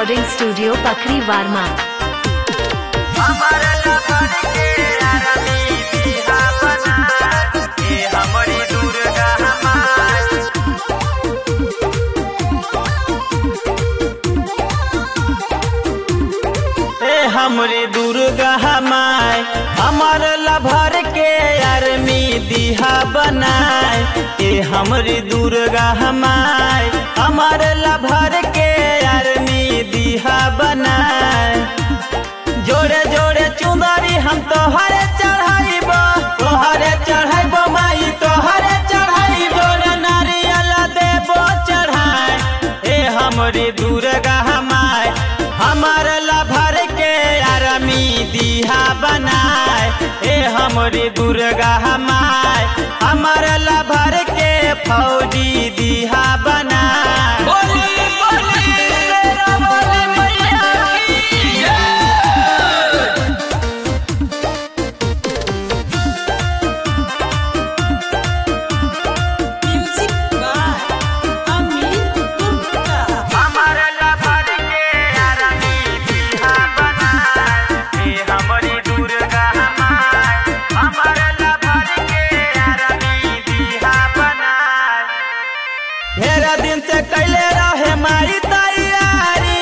Recording studio Pakhri वारमा। हमरे दुर्गा हमाय हमार लभर के अरमी दिहा बनाए ए हमरे दुर्गा हमाय हमार लभर के अरमी दिहा बनाए। जोड़े जोड़े चुंदरी हम तोहरे चढ़ाइब माई तोहरे चढ़ाइब नारियल देबो चढ़ाए ए हमरे दुर्गा हमाय हमार लभर के अरमी दिहा बनाए ए हमरे दुर्गा हमाय हमार लभर के फौजी दिहा बनाए। ढेर दिन से कैले रहे माई तैयारी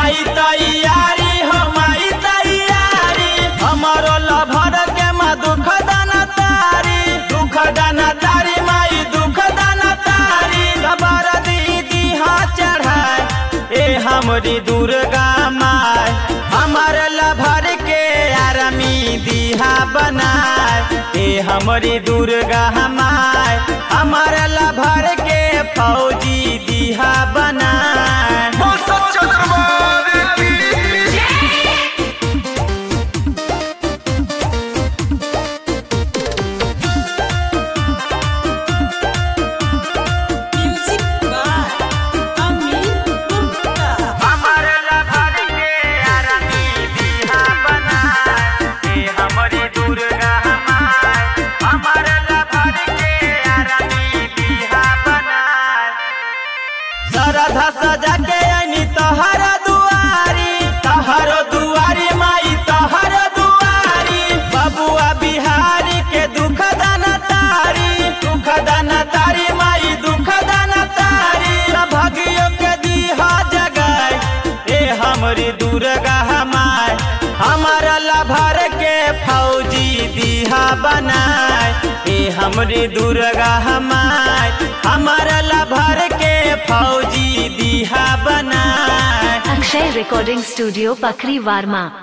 हो माई तैयारी हमारो लभर के माँ दुख दाना तारी माई दुख दाना तारी खबर दीदी हाँ चढ़ाए ए हमरी दुर्गा माई हमार लभर के अरमी दिहा बनाए ए हमरी दुर्गा हमार हमार लभर के फौजी दिहा बनाए। श्रद्धा सजा के आनी तोहर दुआरी माई तोहर दुआरी बबुआ बिहारी के दुख दाना तारी माई दुख दाना तारी भगियो के दिहा जगाए ए हमरी दुर्गा हमार हमार लभर के फौजी दिहा बनाए ए हमरी दुर्गा हमार हमार लभर के फौजी दिहा बनाए। Akshay recording studio Pakhri वारमा।